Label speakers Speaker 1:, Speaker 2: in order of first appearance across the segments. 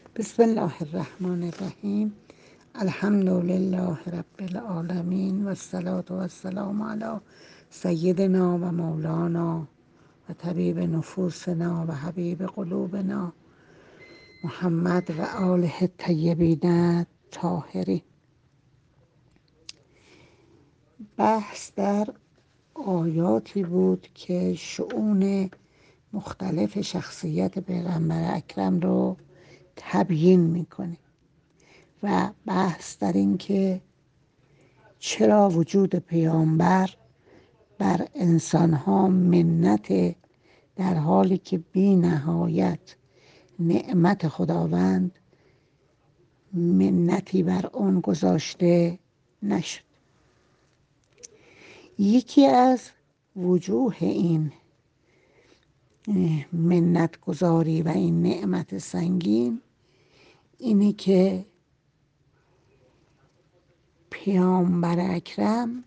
Speaker 1: بسم الله الرحمن الرحیم. الحمد لله رب العالمین و الصلاة و السلام علی سیدنا و مولانا و طبیب نفوسنا و حبیب قلوبنا محمد و آله الطیبین الطاهرین. بحث در آیاتی بود که شؤون مختلف شخصیت پیغمبر اکرم رو تبیین میکنه و بحث در این که چرا وجود پیامبر بر انسانها منت، در حالی که بی نهایت نعمت خداوند منتی بر آن گذاشته نشد. یکی از وجوه این منت گذاری و این نعمت سنگین اینه که پیامبر اکرم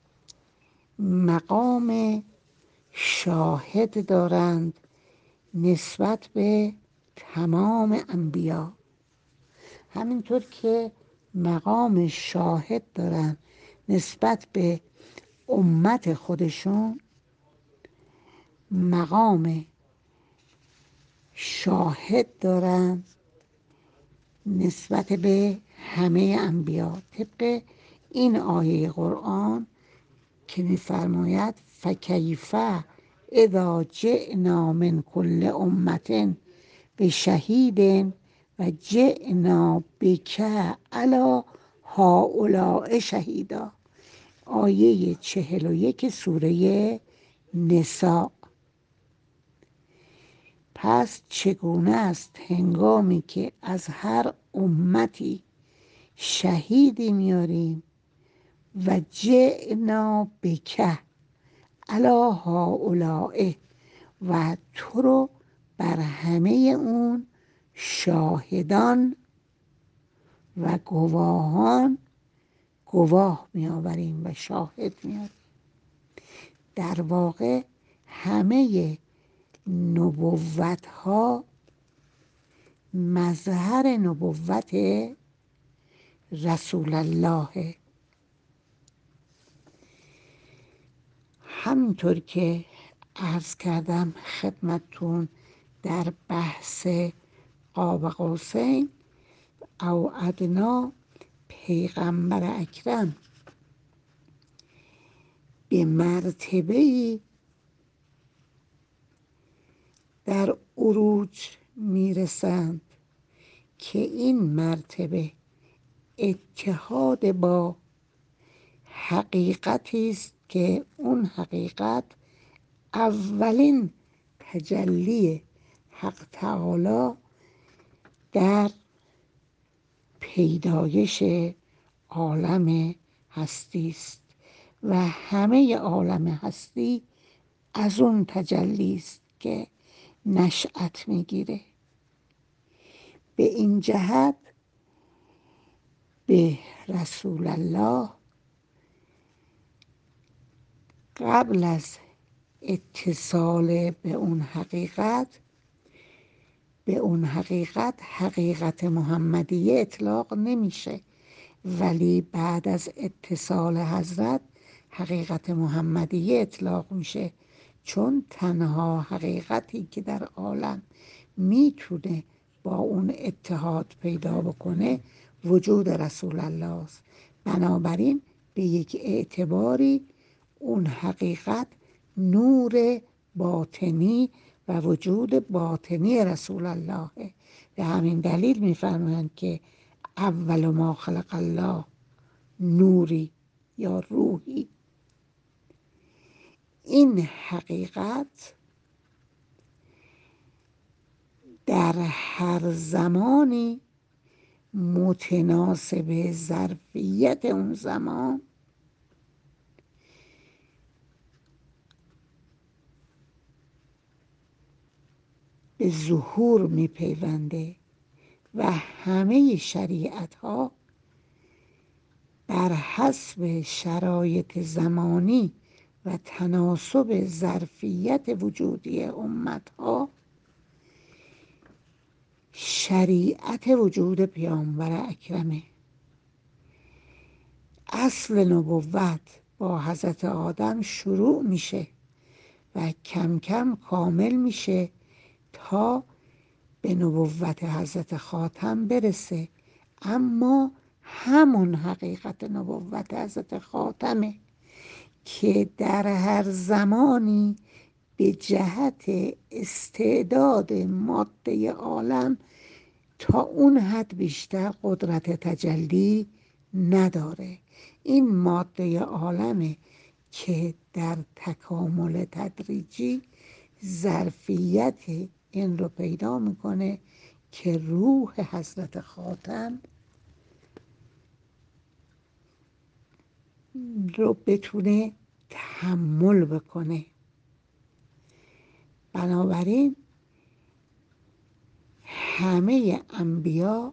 Speaker 1: مقام شاهد دارند نسبت به تمام انبیا، همینطور که مقام شاهد دارند نسبت به امت خودشون، مقام شاهد دارند نسبت به همه انبیا، طبق این آیه قرآن که می‌فرماید فکیف اذا جئنا من کل امة بشهید و جئنا بک علی هؤلاء شهیدا. آیه 41 سوره نساء. پس چگونه است هنگامی که از هر امتی شهیدی میاریم و جئنا بک علی هؤلاء و تو رو بر همه اون شاهدان و گواهان گواه میآوریم و شاهد میآوریم. در واقع همه نبوت ها مظهر نبوت رسول الله. همینطور که عرض کردم خدمتتون در بحث قاب قوسین او ادنا، پیغمبر اکرم به مرتبه‌ای در عروج میرسند که این مرتبه اتحاد با حقیقتی است که اون حقیقت اولین تجلی حق تعالی در پیدایش عالم هستی است و همه عالم هستی از اون تجلی است که نشأت میگیره. به این جهت به رسول الله قبل از اتصال به اون حقیقت، حقیقت محمدیه اطلاق نمیشه، ولی بعد از اتصال حضرت حقیقت محمدیه اطلاق میشه، چون تنها حقیقتی که در عالم میتونه با اون اتحاد پیدا بکنه وجود رسول الله است. بنابراین به یک اعتباری اون حقیقت نور باطنی و وجود باطنی رسول الله. به همین دلیل میفرمایند که اول ما خلق الله نوری یا روحی. این حقیقت در هر زمانی متناسب ظرفیت اون زمان به ظهور میپیونده و همه شریعت ها بر حسب شرایط زمانی و تناسب ظرفیت وجودی امت ها شریعت وجود پیامبر اکرمه. اصل نبوت با حضرت آدم شروع میشه و کم کم کامل میشه تا به نبوت حضرت خاتم برسه. اما همون حقیقت نبوت حضرت خاتمه که در هر زمانی به جهت استعداد ماده عالم تا اون حد بیشتر قدرت تجلی نداره. این ماده عالمه که در تکامل تدریجی ظرفیت این رو پیدا میکنه که روح حضرت خاتم رو بتونه تحمل بکنه. بنابراین همه انبیا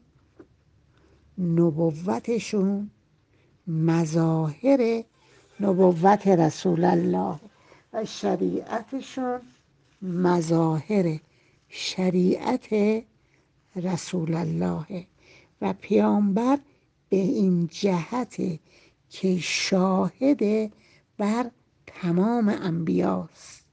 Speaker 1: نبوتشون مظاهر نبوت رسول الله و شریعتشون مظاهر شریعت رسول الله و پیامبر به این جهت که شاهد بر تمام انبیاست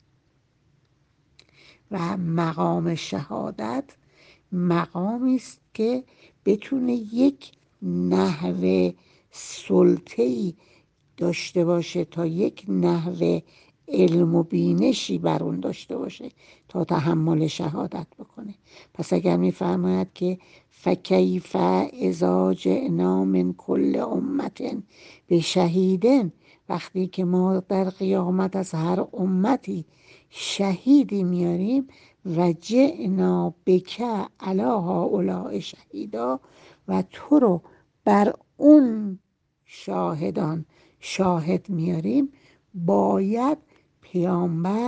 Speaker 1: و مقام شهادت مقامی است که بتونه یک نحوه سلطه‌ای داشته باشه، تا یک نحوه علم و بینشی بر اون داشته باشه تا تحمل شهادت بکنه. پس اگر میفرماید که فکیف اذا جئنا من کل امت به شهیدن، وقتی که ما در قیامت از هر امتی شهیدی میاریم و جئنا بک علی هؤلاء شهیدا، و تو رو بر اون شاهدان شاهد میاریم، باید پیامبر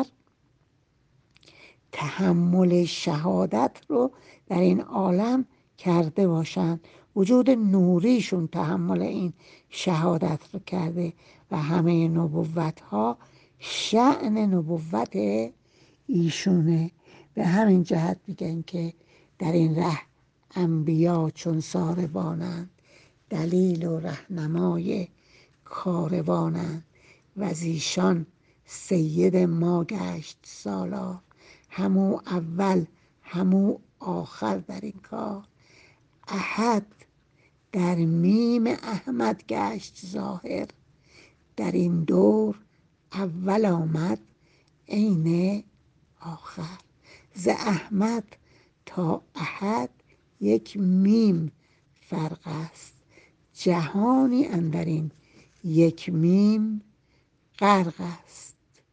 Speaker 1: تحمل شهادت رو در این عالم کرده باشند. وجود نوریشون تحمل این شهادت رو کرده و همه نبوت ها شأن نبوت ایشونه. به همین جهت میگن که در این ره انبیا چون ساربانند، دلیل و رهنمای کاروانند، و زیشان سید ما گشت سالار، همو اول همو آخر در این کار. احد در میم احمد گشت ظاهر، در این دور اول آمد عین آخر. ز احمد تا احد یک میم فرق است، جهانی اندر این یک میم غرق است.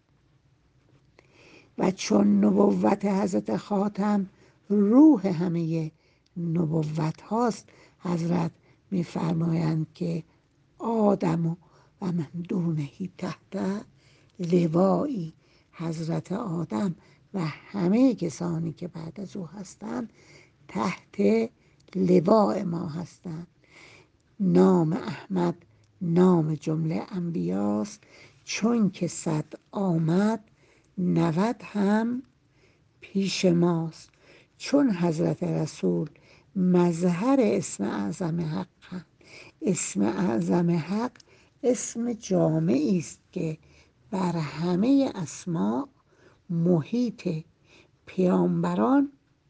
Speaker 1: و چون نبوت حضرت خاتم روح همه نبوت هاست، حضرت میفرمایند که آدم و من دونهی تحت لوایی، حضرت آدم و همه کسانی که بعد از او هستند تحت لواء ما هستند. نام احمد نام جمله انبیاست، چون که 100 آمد 90 هم پیش ماست. چون حضرت رسول مظهر اسم اعظم حق، اسم اعظم حق اسم جامعی است که بر همه اسما محیط. پیامبران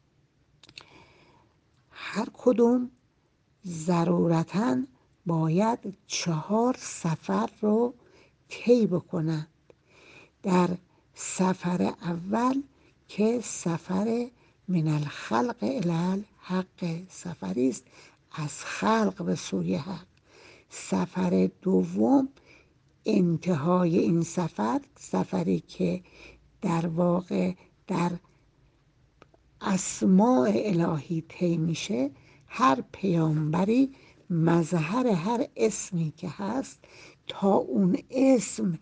Speaker 1: هر کدوم ضرورتاً باید 4 سفر رو طی بکنن. در سفر اول که سفر من الخلق الی الحق، سفری است از خلق به سوی حق. سفر دوم انتهای این سفر، سفری که در واقع در اسماء الهی طی میشه. هر پیامبری مظهر هر اسمی که هست تا اون اسم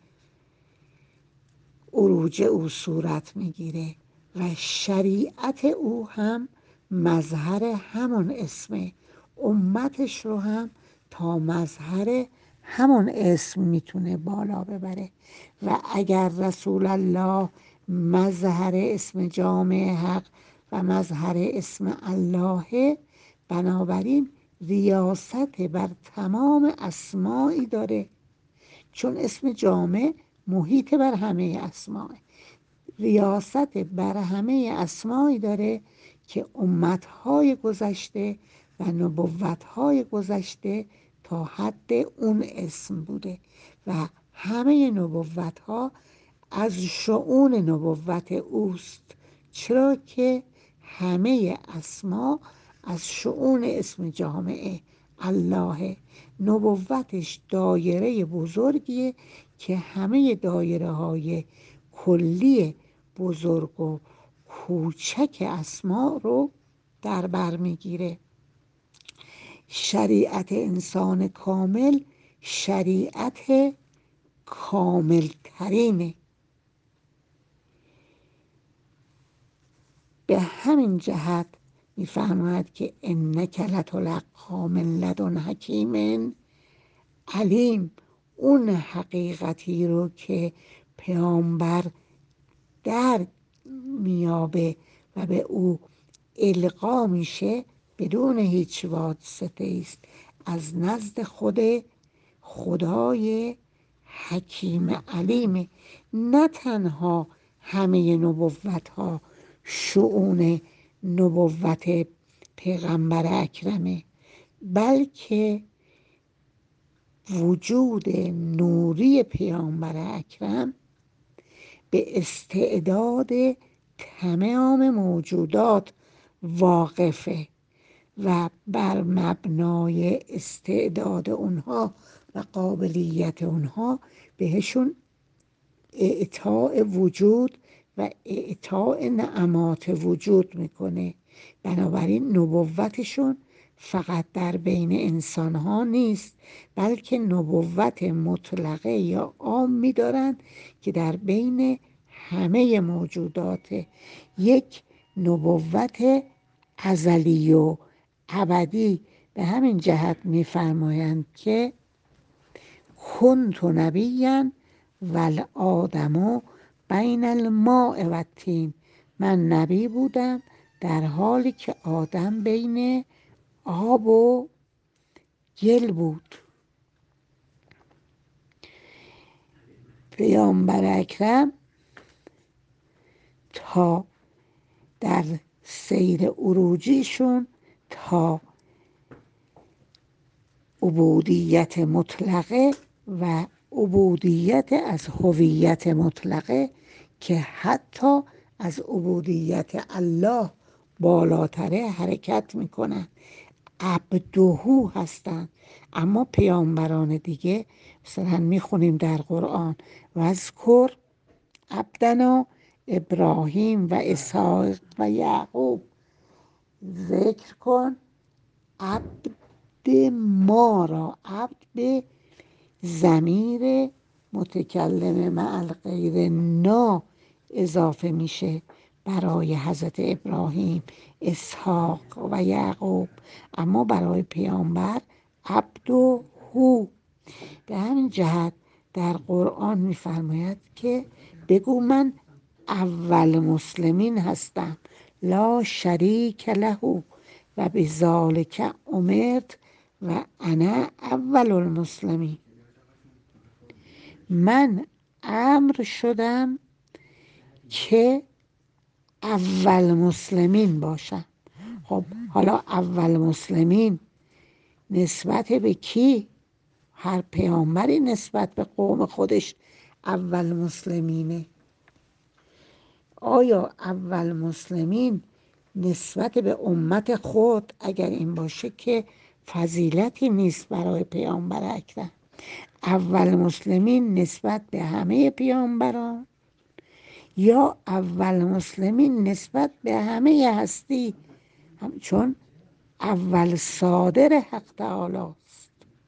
Speaker 1: عروج او صورت میگیره و شریعت او هم مظهر همون اسمه. امتش رو هم تا مظهر همون اسم میتونه بالا ببره. و اگر رسول الله مظهر اسم جامع حق و مظهر اسم الله، بنابراین ریاست بر تمام اسمایی داره، چون اسم جامع محیط بر همه اسماء، ریاست بر همه اسمایی داره که امتهای گذشته و نبوتهای گذشته تا حد اون اسم بوده و همه نبوتها از شؤون نبوت اوست، چرا که همه اسما از شؤون اسم جامعه الله. نبوتش دایره بزرگیه که همه دایره های کلی بزرگ و کوچک اسما رو در بر میگیره. شریعت انسان کامل شریعت کامل ترینه. به همین جهت میفرماید که انک لتلقی من لدن حکیم علیم. اون حقیقتی رو که پیامبر در میابه و به او القا میشه بدون هیچ واسطه است از نزد خدای حکیم علیم. نه تنها همه نبوت ها شؤون نبوت پیغمبر اکرمه، بلکه وجود نوری پیامبر اکرم به استعداد تمام موجودات واقفه و بر مبنای استعداد اونها و قابلیت اونها بهشون اعطاء وجود و اعطاء نعمات وجود میکنه. بنابراین نبوتشون فقط در بین انسان ها نیست، بلکه نبوت مطلقه یا عام میدارن که در بین همه موجودات، یک نبوت ازلی و ابدی. به همین جهت میفرمایند که کنت نبیا والآدم بین الماء و الطین. من نبی بودم در حالی که آدم بین آب و گل بود. پیامبر اکرم تا در سیر عروجیشون تا عبودیت مطلقه و عبودیت از هویت مطلقه که حتی از عبودیت الله بالاتره حرکت میکنن، عبدهو هستن. اما پیامبران دیگه مثلا میخونیم در قرآن و اذکر عبدنا ابراهیم و اسحاق و یعقوب، ذکر کن عبد ما را. عبد به ضمیر متکلم مع الغیر نا اضافه میشه برای حضرت ابراهیم، اسحاق و یعقوب، اما برای پیامبر عبد و هو. به همین جهت در قرآن میفرماید که بگو من اول مسلمین هستم، لا شریک له و بذالک امرت و انا اول المسلمین. من امر شدم که اول مسلمین باشم. خب حالا اول مسلمین نسبت به کی؟ هر پیامبری نسبت به قوم خودش اول مسلمینه. آیا اول مسلمین نسبت به امت خود اگر این باشه که فضیلتی نیست برای پیامبر اکرم؟ اول مسلمین نسبت به همه پیامبران یا اول مسلمین نسبت به همه هستی؟ چون اول صادر حق تعالی است،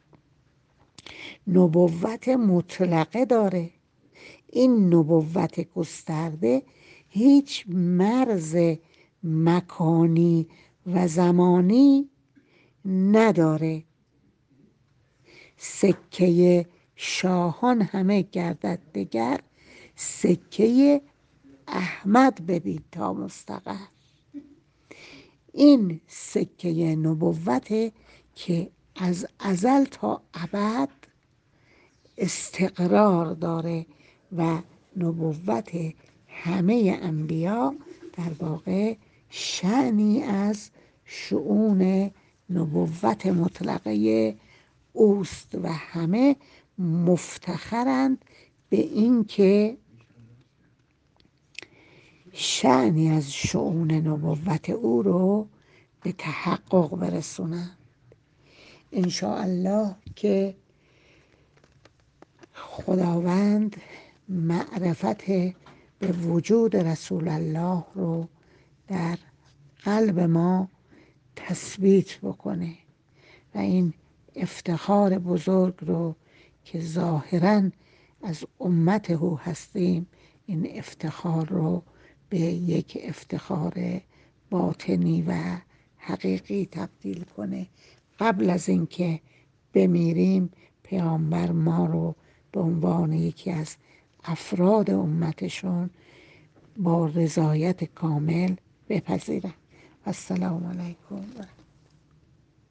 Speaker 1: نبوت مطلقه داره. این نبوت گسترده هیچ مرز مکانی و زمانی نداره. سکه شاهان همه گردد دگر، سکه احمد ببین تا مستقر. این سکه نبوته که از ازل تا ابد استقرار داره و نبوت همه انبیا در واقع شأنی از شؤون نبوت مطلقه اوست و همه مفتخرند به این که شأنی از شؤون نبوت او رو به تحقق برسونند. انشاءالله که خداوند معرفت به وجود رسول الله رو در قلب ما تثبیت بکنه و این افتخار بزرگ رو که ظاهراً از امت او هستیم، این افتخار رو به یک افتخار باطنی و حقیقی تبدیل کنه. قبل از اینکه بمیریم پیامبر ما رو به عنوان یکی از افراد امتشون با رضایت کامل بپذیرن. السلام علیکم.